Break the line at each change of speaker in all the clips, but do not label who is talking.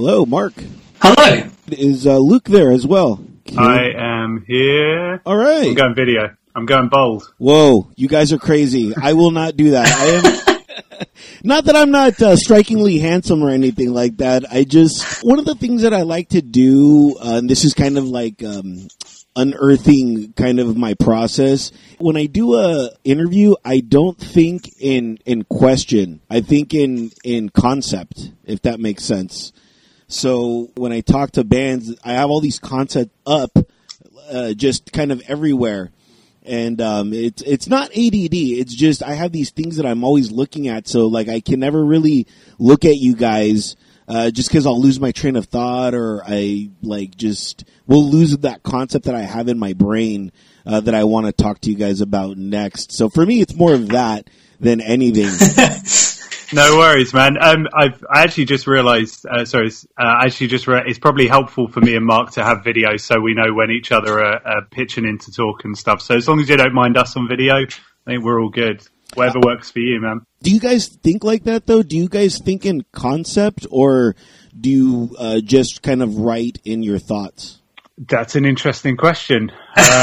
Hello, Mark.
Hello.
Is Luke there as well?
Okay. I am here.
All right.
I'm going video. I'm going bold.
Whoa, you guys are crazy. I will not do that. I am not that I'm not strikingly handsome or anything like that. One of the things that I like to do, and this is kind of like unearthing kind of my process. When I do a interview, I don't think in question. I think in concept, if that makes sense. So when I talk to bands, I have all these concepts up, just kind of everywhere. And it's not ADD. It's just I have these things that I'm always looking at. So like I can never really look at you guys just because I'll lose my train of thought, or I will lose that concept that I have in my brain that I want to talk to you guys about next. So for me, it's more of that than anything.
No worries, man. I actually just realised. It's probably helpful for me and Mark to have video, so we know when each other are pitching in to talk and stuff. So as long as you don't mind us on video, I think we're all good. Whatever works for you, man.
Do you guys think like that, though? Do you guys think in concept, or do you just kind of write in your thoughts?
That's an interesting question.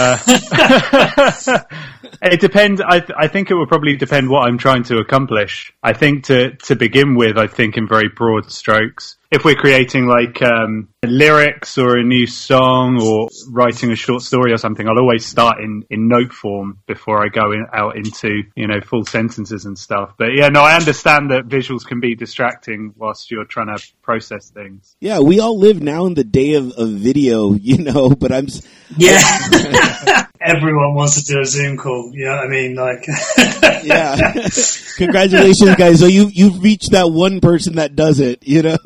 It depends. I think it will probably depend what I'm trying to accomplish. I think to begin with, I think in very broad strokes. If we're creating like lyrics or a new song or writing a short story or something, I'll always start in note form before I go out into, full sentences and stuff. But yeah, no, I understand that visuals can be distracting whilst you're trying to process things.
Yeah, we all live now in the day of video, but I'm...
Yeah. Everyone wants to do a Zoom call. You know what I mean?
Yeah. Congratulations, guys. So you've reached that one person that does it,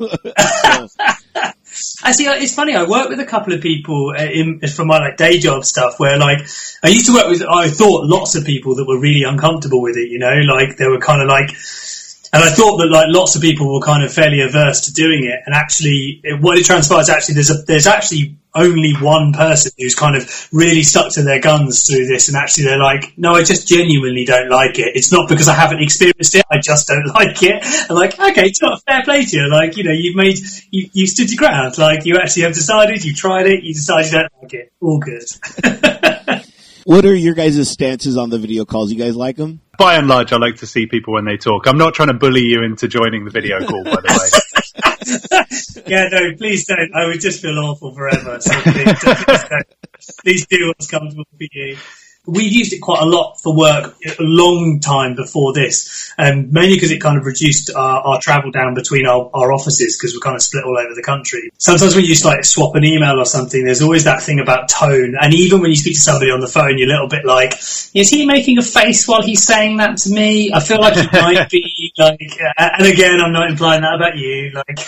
Actually, it's funny. I work with a couple of people from my day job stuff where I used to work with, I thought lots of people that were really uncomfortable with it, they were kind of and I thought that lots of people were kind of fairly averse to doing it. And actually what it transpires, actually, there's actually only one person who's kind of really stuck to their guns through this, and actually they're like, no, I just genuinely don't like it. It's not because I haven't experienced it, I just don't like it. I'm like, okay, it's not fair play to you. You stood your ground. You actually have decided, you tried it, you decided you don't like it. All good.
What are your guys' stances on the video calls? You guys like them?
By and large, I like to see people when they talk. I'm not trying to bully you into joining the video call, by the way.
Yeah, no, please don't. I would just feel awful forever. So please don't. Please do what's comfortable for you. We used it quite a lot for work a long time before this, mainly because it kind of reduced our travel down between our offices, because we're kind of split all over the country. Sometimes when you swap an email or something, there's always that thing about tone. And even when you speak to somebody on the phone, you're a little bit like, is he making a face while he's saying that to me? I feel like he might be and again, I'm not implying that about you.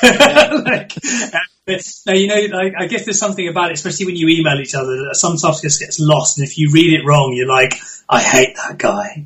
But I guess there's something about it, especially when you email each other, that sometimes just gets lost. And if you read it wrong, you're like, I hate that guy.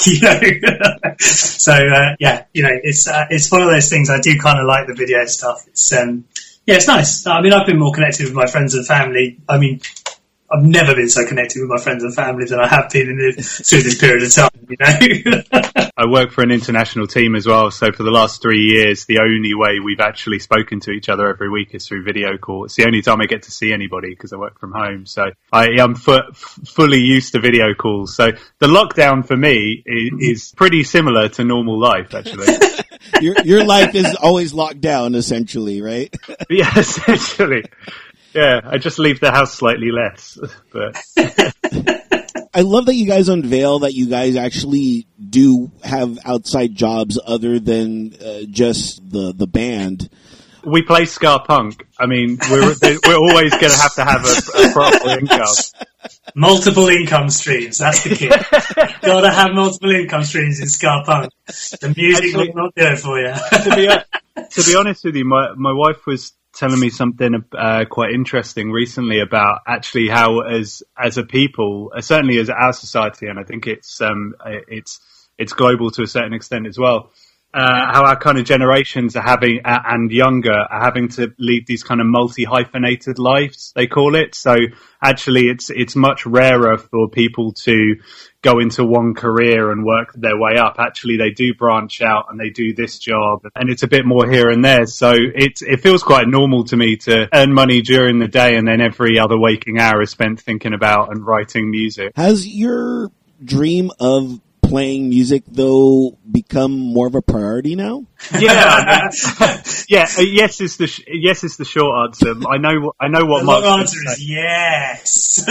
So, it's one of those things. I do kind of like the video stuff. It's nice. I mean, I've been more connected with my friends and family. I mean, I've never been so connected with my friends and family than I have been through this period of time,
I work for an international team as well, so for the last 3 years, the only way we've actually spoken to each other every week is through video call. It's the only time I get to see anybody because I work from home, so I'm fully used to video calls. So the lockdown for me is pretty similar to normal life, actually.
Your life is always locked down, essentially, right?
Yeah, essentially. Yeah, I just leave the house slightly less. But
I love that you guys unveil that you guys actually do have outside jobs other than just the band.
We play ska punk. I mean, we're always going to have a proper income.
Multiple income streams, that's the key. Gotta have multiple income streams in ska punk. The music will not do it for you.
To be honest with you, my wife was telling me something quite interesting recently about actually how as a people, certainly as our society, and I think it's global to a certain extent as well, how our kind of generations are having, and younger, are having to lead these kind of multi-hyphenated lives, they call it. So actually it's much rarer for people to go into one career and work their way up. Actually, they do branch out and they do this job, and it's a bit more here and there. So it feels quite normal to me to earn money during the day, and then every other waking hour is spent thinking about and writing music.
Has your dream of playing music, though, become more of a priority now?
Yeah, yes is the short answer. I know what
the
Mark.
long answer is yes.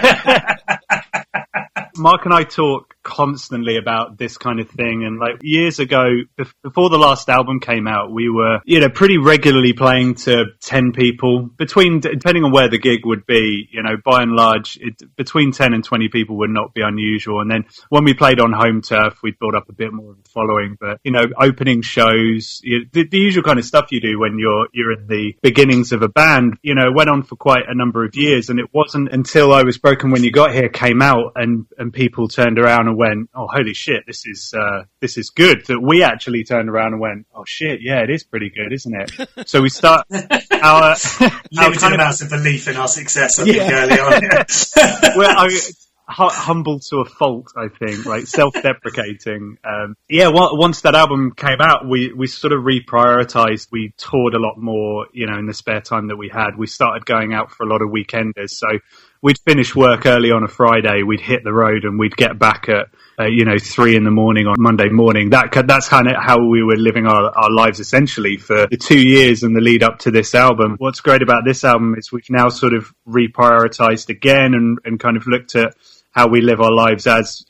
Mark and I talk constantly about this kind of thing, and like years ago, before the last album came out, we were, pretty regularly playing to 10 people, depending on where the gig would be, by and large, between 10 and 20 people would not be unusual. And then when we played on home turf, we'd build up a bit more of a following, but, opening shows, the usual kind of stuff you do when you're in the beginnings of a band, went on for quite a number of years. And it wasn't until I Was Broken When You Got Here came out and people turned around and went, oh, holy shit, this is good, that we actually turned around and went, oh shit, yeah, it is pretty good, isn't it? So we start our
limited amounts of belief in our success, I think, early on.
Well, humble to a fault, I think, like self-deprecating. Once that album came out, we sort of reprioritized. We toured a lot more, in the spare time that we had. We started going out for a lot of weekenders. So we'd finish work early on a Friday, we'd hit the road, and we'd get back at 3 a.m. on Monday morning. That's kind of how we were living our lives essentially for the 2 years and the lead up to this album. What's great about this album is we've now sort of reprioritized again and kind of looked at how we live our lives as,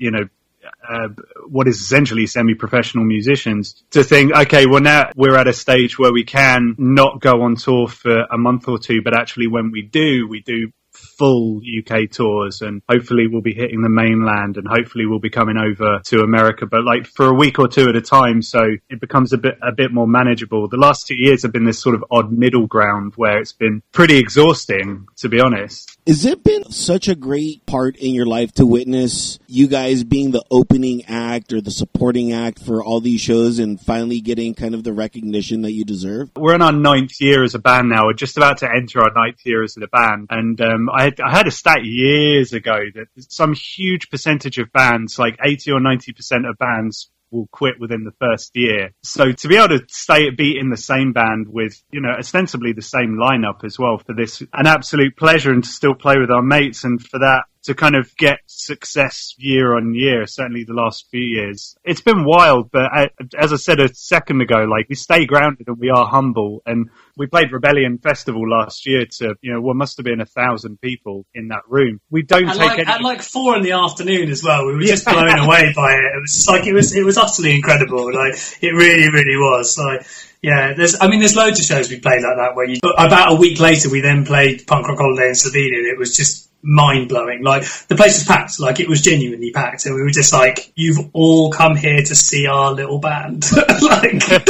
what is essentially semi-professional musicians, to think, okay, well now we're at a stage where we can not go on tour for a month or two, but actually when we do full UK tours, and hopefully we'll be hitting the mainland, and hopefully we'll be coming over to America, but like for a week or two at a time, so it becomes a bit more manageable. The last 2 years have been this sort of odd middle ground where it's been pretty exhausting, to be honest.
Has it been such a great part in your life to witness you guys being the opening act or the supporting act for all these shows and finally getting kind of the recognition that you deserve?
We're in our 9th year as a band now. We're just about to enter our 9th year as a band. And I had a stat years ago that some huge percentage of bands, like 80 or 90% of bands, will quit within the first year. So to be able to be in the same band with, ostensibly the same lineup as well, for this, an absolute pleasure, and to still play with our mates, and for that to kind of get success year on year, certainly the last few years. It's been wild, but as I said a second ago, like, we stay grounded and we are humble. And we played Rebellion Festival last year to, what must have been 1,000 people in that room. We don't
at like 4 PM as well. We were just blown away by it. It was just like, it was utterly incredible. Like, it really, really was. Like, yeah, there's loads of shows we played like that where about a week later we then played Punk Rock Holiday in Slovenia, and it was just mind-blowing. Like, the place was packed. Like, it was genuinely packed, and we were just like, you've all come here to see our little band. but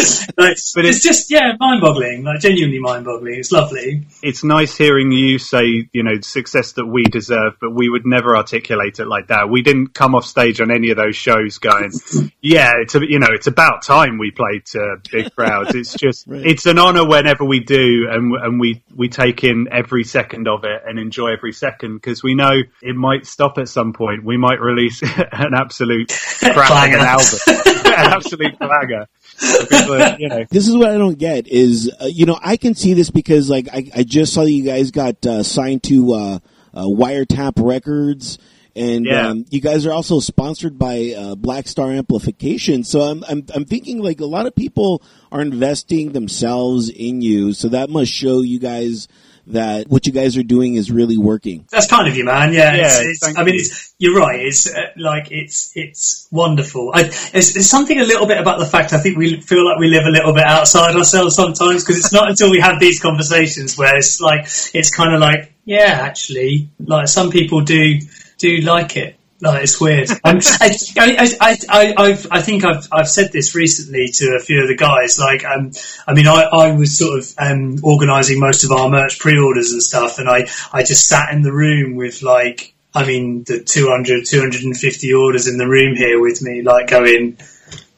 it's just, mind-boggling. Like, genuinely mind-boggling. It's lovely.
It's nice hearing you say, success that we deserve, but we would never articulate it like that. We didn't come off stage on any of those shows going, it's about time we played to big crowds. It's just, right. It's an honor whenever we do, and we take in every second of it and enjoy every second, because we know it might stop at some point. We might release an absolute crap of an album. An absolute clanger.
This is what I don't get is, I can see this because, like, I just saw you guys got signed to Wiretap Records, and you guys are also sponsored by Black Star Amplification. So I'm thinking, like, a lot of people are investing themselves in you, so that must show you guys that what you guys are doing is really working.
That's kind of you, man. You're right. It's wonderful. There's something a little bit about the fact I think we feel like we live a little bit outside ourselves sometimes, because it's not until we have these conversations where it's kind of like, yeah, actually, like, some people do like it. Like, it's weird. I think I've said this recently to a few of the guys. Like, I was sort of organising most of our merch pre-orders and stuff, and I just sat in the room with, like, the 250 orders in the room here with me, like, going,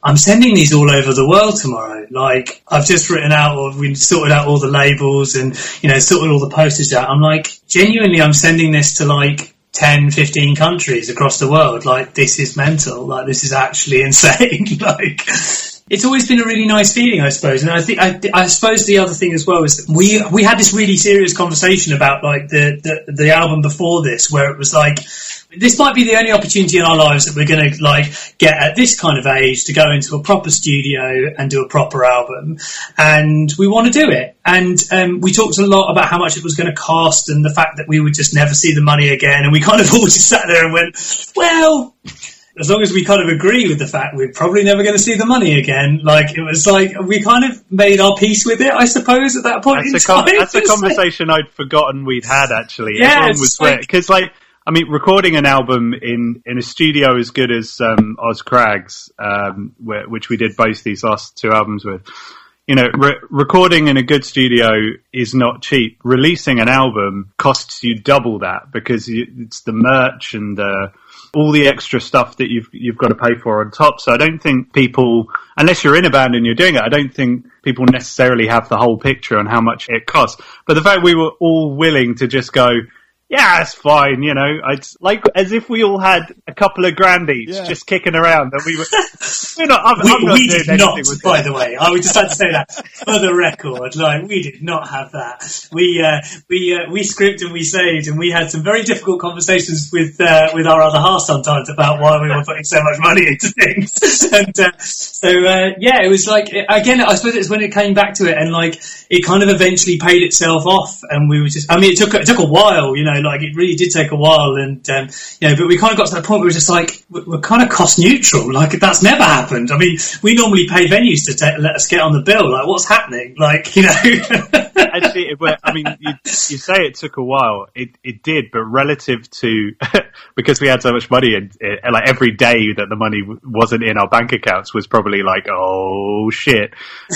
I'm sending these all over the world tomorrow. Like, I've just written out, or we've sorted out all the labels and, you know, sorted all the postage out. I'm like, genuinely, I'm sending this to like 10, 15 countries across the world. Like, this is mental. Like, this is actually insane. Like, it's always been a really nice feeling, I suppose. And I suppose the other thing as well is that we had this really serious conversation about like the album before this, where it was like, this might be the only opportunity in our lives that we're going to like get at this kind of age to go into a proper studio and do a proper album, and we want to do it. And we talked a lot about how much it was going to cost and the fact that we would just never see the money again. And we kind of all just sat there and went, well, as long as we kind of agree with the fact we're probably never going to see the money again, like, it was like we kind of made our peace with it, I suppose, at that point in time.
That's a conversation I'd forgotten we'd had, actually.
Yeah,
everyone was like, because, like, I mean, recording an album in a studio as good as Oz Craggs, which we did both these last two albums with, you know, recording in a good studio is not cheap. Releasing an album costs you double that, because it's the merch and all the extra stuff that you've got to pay for on top. So I don't think people, unless you're in a band and you're doing it, I don't think people necessarily have the whole picture on how much it costs. But the fact we were all willing to just go, yeah, it's fine, you know. It's like as if we all had a couple of grand each just kicking around, and we were. I'm not
we
doing
did not,
anything with
by the way. I would just like to say that for the record. Like, we did not have that. We scripted and we saved, and we had some very difficult conversations with our other half sometimes about why we were putting so much money into things. And it was like, again, I suppose it's when it came back to it, and like it kind of eventually paid itself off, and we were just. I mean, it took a while, you know. Like, it really did take a while, and you know, but we kind of got to that point where we're just like, we're kind of cost neutral. Like, that's never happened. I mean, we normally pay venues to let us get on the bill. Like, what's happening? Like, you know.
Actually, I mean, you say it took a while. It did, but relative to because we had so much money, and like every day that the money wasn't in our bank accounts was probably like, oh shit.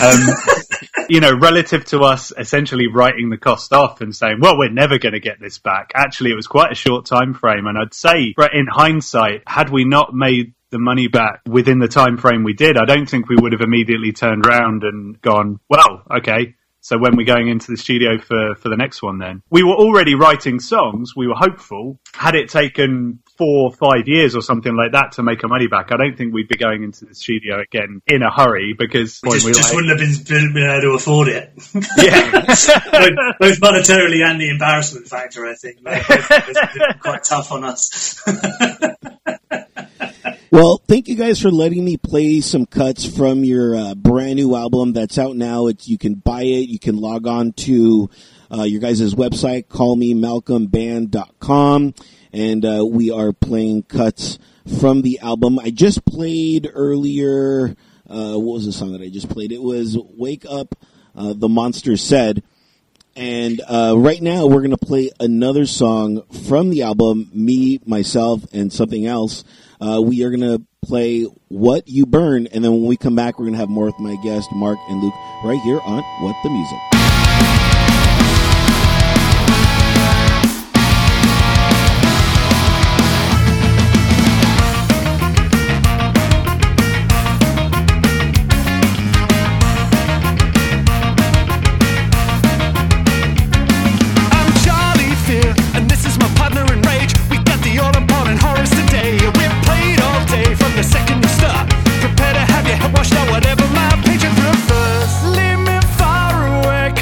You know, relative to us essentially writing the cost off and saying, well, we're never going to get this back. Actually, it was quite a short time frame, and I'd say, in hindsight, had we not made the money back within the time frame we did, I don't think we would have immediately turned around and gone, well, okay, so when we're going into the studio for the next one then? We were already writing songs, we were hopeful. Had it taken 4 or 5 years or something like that to make our money back, I don't think we'd be going into the studio again in a hurry, because
we just wouldn't have been able to afford it.
Yeah.
both monetarily and the embarrassment factor, I think. Both quite tough on us.
Well, thank you guys for letting me play some cuts from your brand new album that's out now. You can buy it. You can log on to your guys' website, callmemalcolmband.com, and we are playing cuts from the album. I just played earlier, what was the song that I just played? It was Wake Up, The Monster Said. And right now we're going to play another song from the album, Me, Myself, and Something Else. We are going to play What You Burn, and then when we come back, we're going to have more with my guests, Mark and Luke, right here on What the Music.
Prepare to have your head washed out, whatever my picture prefers. Leave me far away.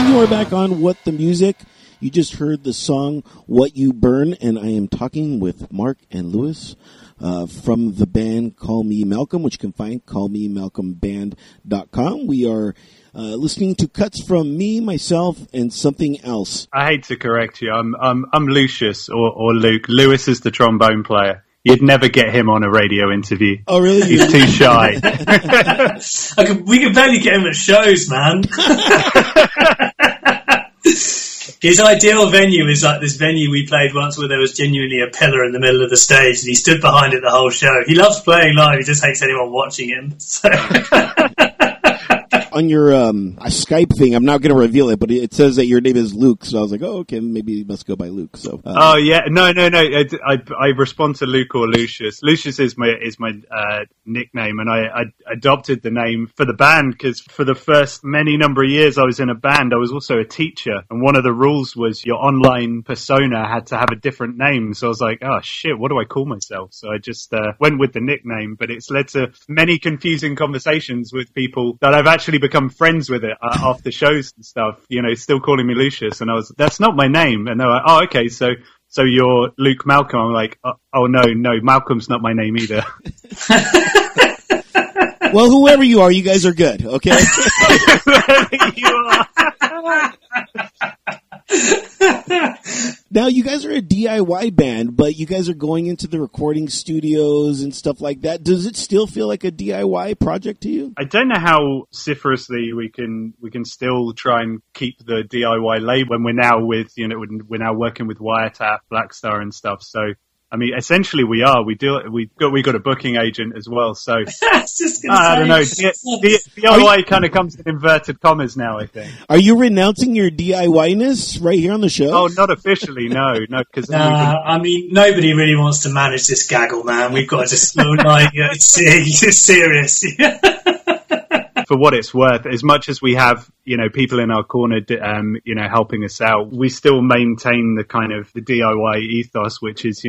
And you are back on What the Music. You just heard the song What You Burn, and I am talking with Mark and Lewis from the band Call Me Malcolm, which you can find callmemalcolmband.com. We are listening to cuts from me, myself, and something else.
I hate to correct you. I'm Lucius or Luke. Lewis is the trombone player. You'd never get him on a radio interview.
Oh, really?
He's too shy.
We can barely get him at shows, man. His ideal venue is like this venue we played once where there was genuinely a pillar in the middle of the stage and he stood behind it the whole show. He loves playing live. He just hates anyone watching him. So.
On your Skype thing, I'm not going to reveal it, but it says that your name is Luke, so I was like, oh, okay, maybe you must go by Luke. So.
Oh yeah, no. I respond to Luke or Lucius. Lucius is my nickname, and I adopted the name for the band because for the first many number of years I was in a band, I was also a teacher, and one of the rules was your online persona had to have a different name. So I was like, oh shit, what do I call myself? So I just went with the nickname, but it's led to many confusing conversations with people that I've actually become friends with it after shows and stuff, still calling me Lucius, and that's not my name, and they're like, oh, okay, so you're Luke Malcolm. I'm like, oh no, Malcolm's not my name either.
Well, whoever you are, you guys are good, okay?
You are.
Now, you guys are a DIY band, but you guys are going into the recording studios and stuff like that. Does it still feel like a DIY project to you?
I don't know how vociferously we can still try and keep the DIY label when we're now we're now working with Wiretap, Blackstar and stuff. So, I mean, essentially we are. We got a booking agent as well. So I don't know. DIY kind of comes in inverted commas now, I think.
Are you renouncing your DIY-ness right here on the show?
Oh, not officially, no, because
I mean, nobody really wants to manage this gaggle, man. We've got to just it's serious.
For what it's worth, as much as we have, people in our corner, helping us out, we still maintain the kind of the DIY ethos, which is,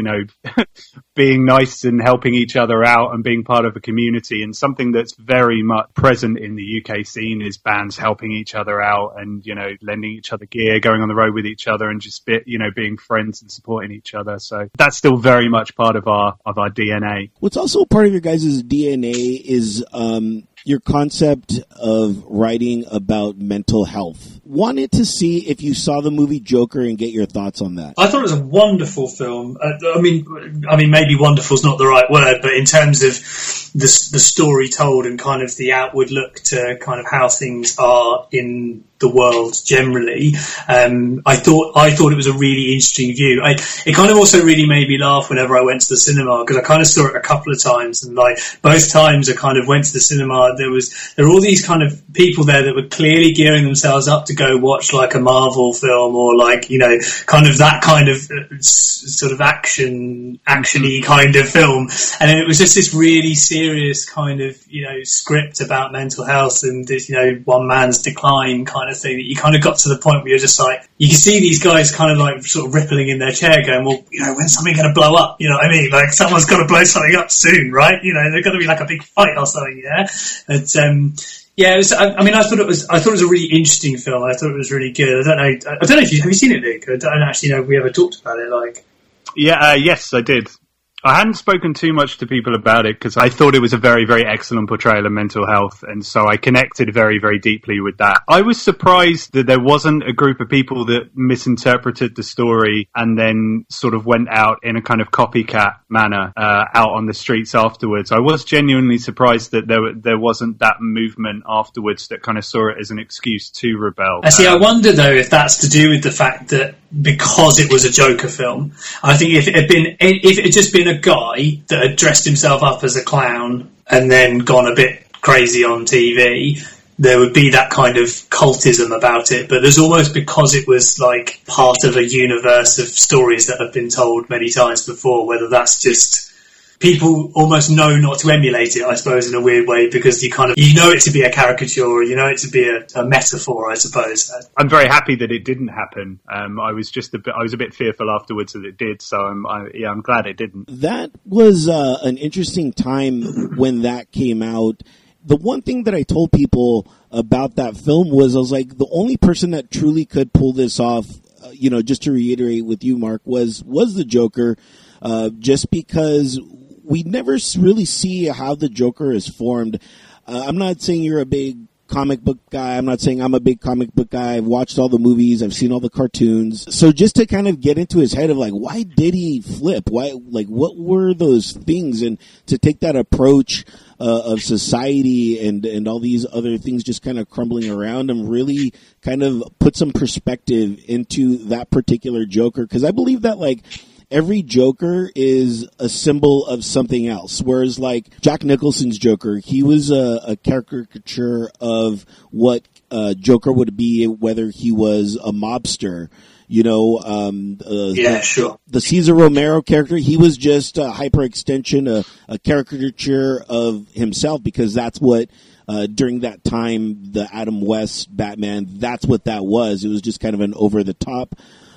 being nice and helping each other out and being part of a community. And something that's very much present in the UK scene is bands helping each other out and, lending each other gear, going on the road with each other and just being friends and supporting each other. So that's still very much part of our DNA.
What's also part of your guys' DNA is, your concept of writing about mental health. Wanted to see if you saw the movie Joker and get your thoughts on that.
I thought it was a wonderful film. I mean, maybe wonderful is not the right word, but in terms of the story told and kind of the outward look to kind of how things are in the world generally, I thought it was a really interesting view. It kind of also really made me laugh whenever I went to the cinema because I kind of saw it a couple of times, and like both times I kind of went to the cinema, there were all these kind of people there that were clearly gearing themselves up to go watch like a Marvel film or like kind of that kind of sort of actiony kind of film, and then it was just this really serious kind of script about mental health and this one man's decline kind of thing that you kind of got to the point where you're just like, you can see these guys kind of like sort of rippling in their chair going, well, when's something going to blow up? You know what I mean? Like someone's got to blow something up soon, right? There's got to be like a big fight or something, yeah? But, yeah, it was, I thought it was a really interesting film. I thought it was really good. I don't know if have you seen it, Luke? I don't actually know if we ever talked about it, like.
Yeah, yes, I did. I hadn't spoken too much to people about it because I thought it was a very, very excellent portrayal of mental health, and so I connected very, very deeply with that. I was surprised that there wasn't a group of people that misinterpreted the story and then sort of went out in a kind of copycat manner out on the streets afterwards. I was genuinely surprised that there wasn't that movement afterwards that kind of saw it as an excuse to rebel.
I wonder though if that's to do with the fact that because it was a Joker film, I think if it had just been a guy that had dressed himself up as a clown and then gone a bit crazy on TV, there would be that kind of cultism about it. But there's almost, because it was like part of a universe of stories that have been told many times before, whether that's just people almost know not to emulate it, I suppose, in a weird way, because you know it to be a caricature, or you know it to be a metaphor, I suppose.
I'm very happy that it didn't happen. I was a bit fearful afterwards that it did, so I'm glad it didn't.
That was an interesting time when that came out. the one thing that I told people about that film was, I was like, the only person that truly could pull this off, just to reiterate with you, Mark, was the Joker, just because we never really see how the Joker is formed. I'm not saying you're a big comic book guy. I'm not saying I'm a big comic book guy. I've watched all the movies. I've seen all the cartoons. So just to kind of get into his head of like, why did he flip? Why, like, what were those things? And to take that approach of society and all these other things just kind of crumbling around him really kind of put some perspective into that particular Joker. Because I believe that, like, every Joker is a symbol of something else. Whereas, like, Jack Nicholson's Joker, he was a caricature of what Joker would be, whether he was a mobster.
Sure.
The Cesar Romero character, he was just a hyperextension, a caricature of himself, because that's what, during that time, the Adam West Batman, that's what that was. It was just kind of an over-the-top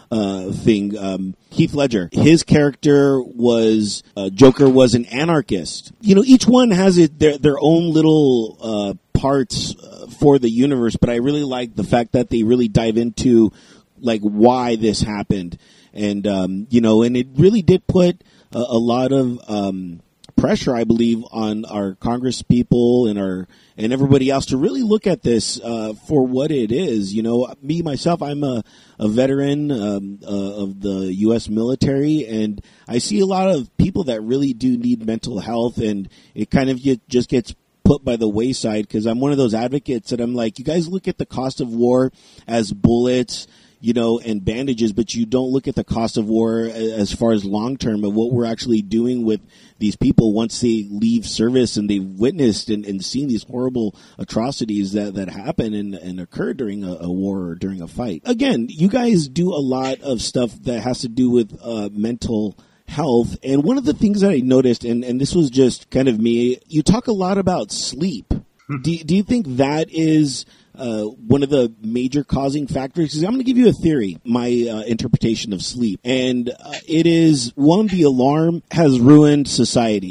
thing. Heath Ledger, his character was Joker was an anarchist. Each one has their own little parts for the universe, but I really like the fact that they really dive into like why this happened, and and it really did put a lot of pressure, I believe, on our Congress people and everybody else to really look at this for what it is. Me myself, I'm a veteran of the U.S. military, and I see a lot of people that really do need mental health, and it kind of just gets put by the wayside, because I'm one of those advocates that I'm like, you guys look at the cost of war as bullets, and bandages, but you don't look at the cost of war as far as long term and what we're actually doing with these people once they leave service and they've witnessed and seen these horrible atrocities that happen and occur during a war or during a fight. Again, you guys do a lot of stuff that has to do with mental health, and one of the things that I noticed, and this was just kind of me, you talk a lot about sleep. Do you think that is one of the major causing factors? Because I'm going to give you a theory, my interpretation of sleep. And it is, one, the alarm has ruined society.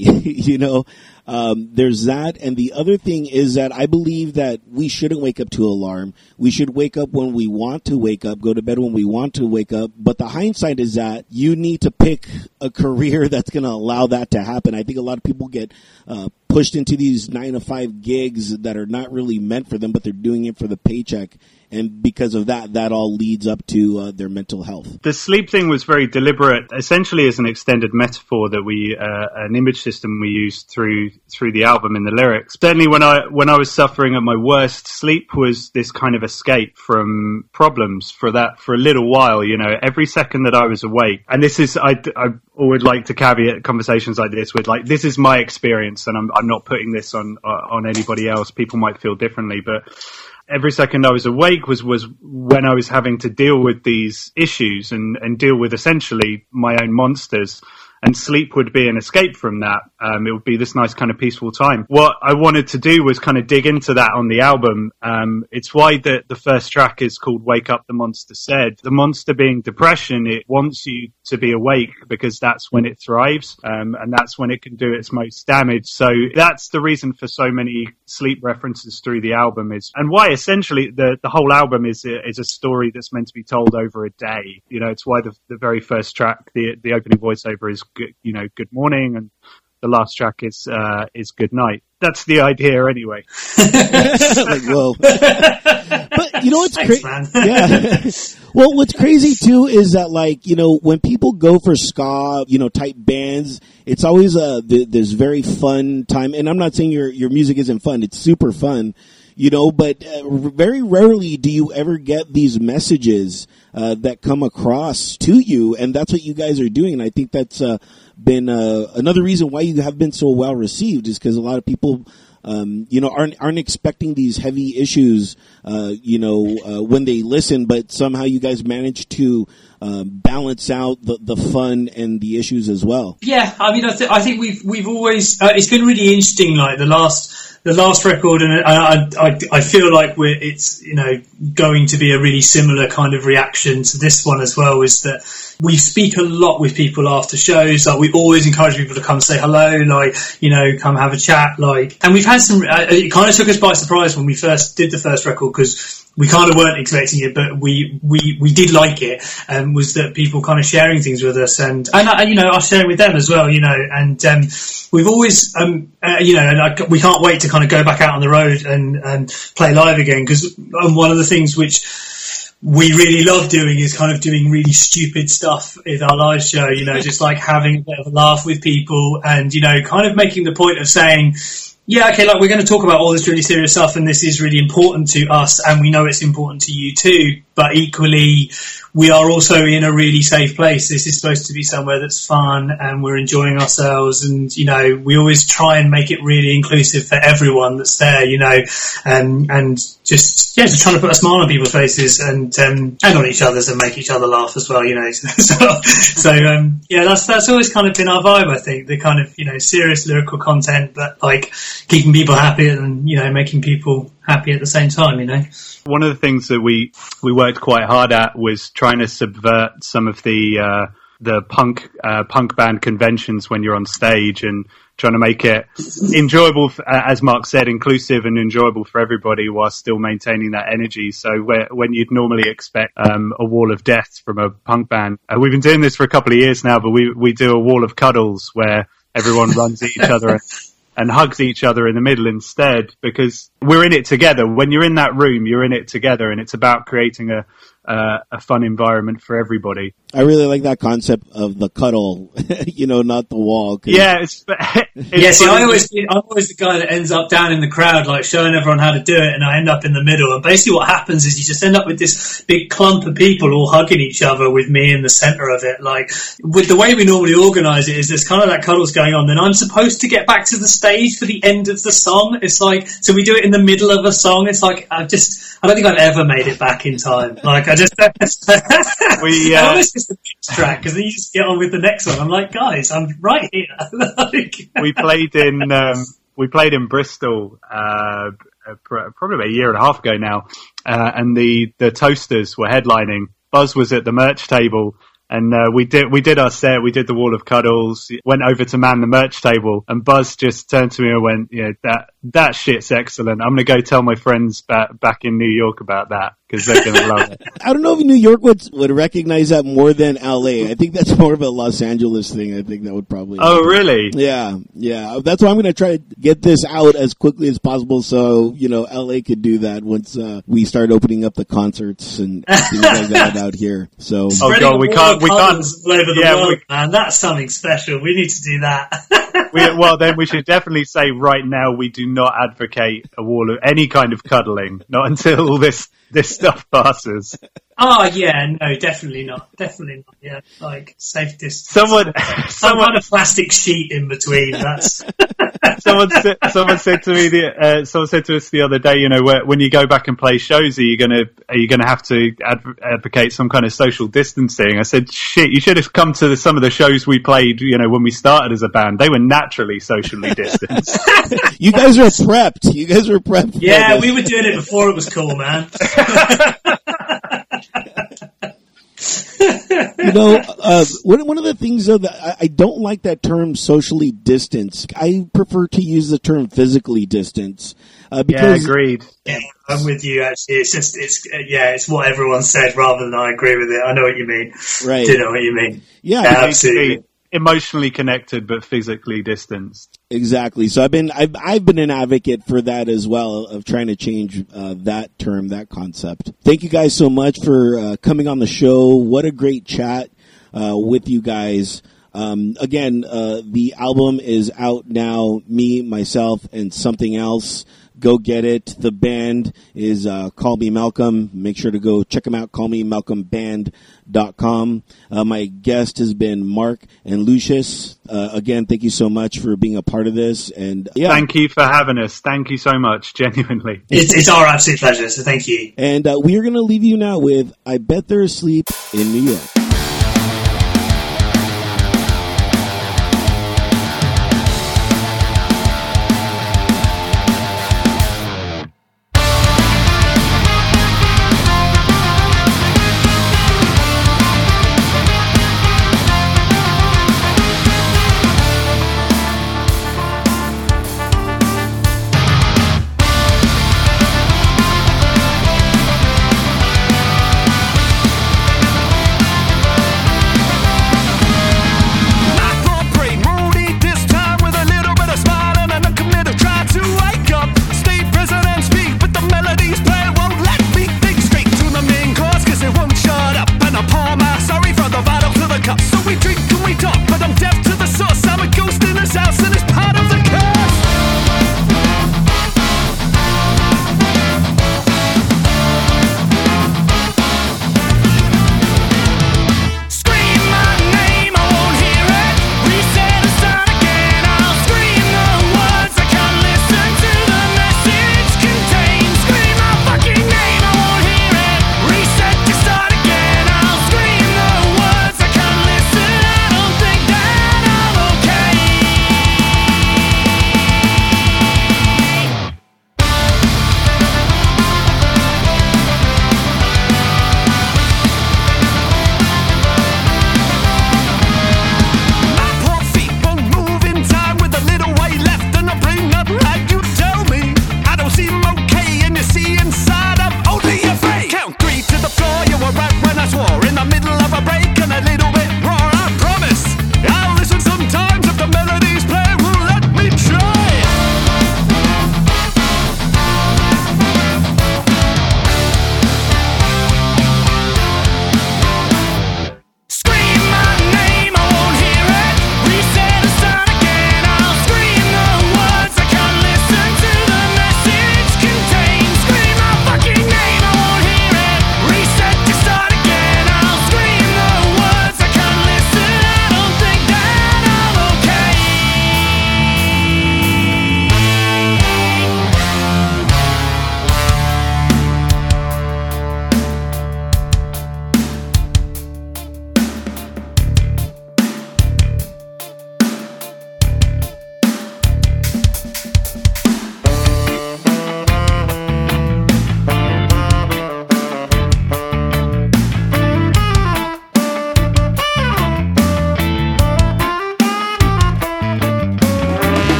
There's that. And the other thing is that I believe that we shouldn't wake up to alarm. We should wake up when we want to wake up, go to bed when we want to wake up. But the hindsight is that you need to pick a career that's going to allow that to happen. I think a lot of people get pushed into these 9-to-5 gigs that are not really meant for them, but they're doing it for the paycheck. And because of that all leads up to their mental health.
The sleep thing was very deliberate, essentially as an extended metaphor that an image system we used through the album in the lyrics. Certainly when I was suffering at my worst, sleep was this kind of escape from problems for a little while, every second that I was awake. And this is, I would like to caveat conversations like this with, like, this is my experience, and I'm not putting this on anybody else. People might feel differently, but every second I was awake was when I was having to deal with these issues and deal with essentially my own monsters. And sleep would be an escape from that. It would be this nice kind of peaceful time. What I wanted to do was kind of dig into that on the album. It's why the first track is called Wake Up, the Monster Said. The monster being depression, it wants you to be awake because that's when it thrives. And that's when it can do its most damage. So that's the reason for so many sleep references through the album, and why essentially the whole album is a story that's meant to be told over a day. It's why the very first track, the opening voiceover is good morning, and the last track is good night. That's the idea anyway.
Like, whoa. But what's crazy? Yeah. Well, what's crazy too is that, like, when people go for ska, type bands, it's always this very fun time. And I'm not saying your music isn't fun. It's super fun. But very rarely do you ever get these messages that come across to you, and that's what you guys are doing. And I think that's been another reason why you have been so well received, is because a lot of people, aren't expecting these heavy issues, when they listen, but somehow you guys manage to balance out the fun and the issues as well.
Yeah, I mean, I think we've always it's been really interesting, like the last the last record, and I feel like it's going to be a really similar kind of reaction to this one as well, is that we speak a lot with people after shows. Like, we always encourage people to come say hello, like, come have a chat, like, and we've had some, it kind of took us by surprise when we first did the first record, because we kind of weren't expecting it, but we did like it, and was that people kind of sharing things with us, and us sharing with them as well, and we've always, we can't wait to kind of go back out on the road and play live again, because one of the things which we really love doing is kind of doing really stupid stuff in our live show, just like having a bit of a laugh with people, and, kind of making the point of saying, yeah, okay, like, we're going to talk about all this really serious stuff, and this is really important to us, and we know it's important to you too, but equally, we are also in a really safe place. This is supposed to be somewhere that's fun, and we're enjoying ourselves, and, we always try and make it really inclusive for everyone that's there, and just trying to put a smile on people's faces, and on each other's, and make each other laugh as well, so that's always kind of been our vibe, I think, the kind of, serious lyrical content, but, like, keeping people happy and, making people happy at the same time,
One of the things that we worked quite hard at was trying to subvert some of the punk band conventions when you're on stage, and trying to make it enjoyable, as Mark said, inclusive and enjoyable for everybody, while still maintaining that energy. So when you'd normally expect a wall of death from a punk band, we've been doing this for a couple of years now, but we do a wall of cuddles where everyone runs at each other and hugs each other in the middle instead, because we're in it together. When you're in that room, you're in it together, and it's about creating a fun environment for everybody.
I really like that concept of the cuddle, not the wall.
Yeah,
I'm always the guy that ends up down in the crowd, like, showing everyone how to do it, and I end up in the middle. And basically what happens is you just end up with this big clump of people all hugging each other, with me in the center of it. Like, with the way we normally organize it, is there's kind of that cuddles going on, then I'm supposed to get back to the stage for the end of the song. It's like, so we do it in the middle of a song. It's like, I don't think I've ever made it back in time. Like, I just it's the next track, because then you just get on with the next one. I'm like, guys, I'm right here.
We played in Bristol probably about a year and a half ago now, and the Toasters were headlining. Buzz was at the merch table, and we did our set. We did the wall of cuddles. Went over to man the merch table, and Buzz just turned to me and went, that shit's excellent. I'm going to go tell my friends back in New York about that, because they're going to love it.
I don't know if New York would recognize that more than LA. I think that's more of a Los Angeles thing. I think that would probably.
Oh, really?
Yeah. That's why I'm going to try to get this out as quickly as possible, so LA could do that once we start opening up the concerts and things like that out here. So.
Oh God, we can't.
All over the world, man. That's something special. We need to do that.
Then we should definitely say right now we do not advocate a wall of any kind of cuddling, not until all this stuff passes.
Oh yeah, no, definitely not. Yeah, like, safe distance.
Someone
kind of plastic sheet in between. That's.
Someone said to me someone said to us the other day, when you go back and play shows, are you gonna have to advocate some kind of social distancing? I said, shit, you should have come to some of the shows we played, when we started as a band. They were naturally socially distanced.
You guys are prepped.
Yeah, we were doing it before it was cool, man.
One of the things, though, that I don't like that term socially distanced. I prefer to use the term physically distanced. Because,
yeah, agreed.
Yeah, I'm with you, actually. It's what everyone said rather than I agree with it. I know what you mean.
Right.
Do you know what you mean?
Yeah,
absolutely.
Emotionally connected but physically distanced.
Exactly. So I've been an advocate for that as well, of trying to change that term, that concept. Thank you guys so much for coming on the show. What a great chat with you guys. Again, the album is out now. Me, Myself, and Something Else. Go get it. The band is Call Me Malcolm. Make sure to go check them out. CallMeMalcolmBand.com. My guest has been Mark and Lucius. Again, thank you so much for being a part of this. And yeah,
thank you for having us. Thank you so much. Genuinely,
it's our absolute pleasure. So thank you.
And we are going to leave you now with "I Bet They're Asleep in New York."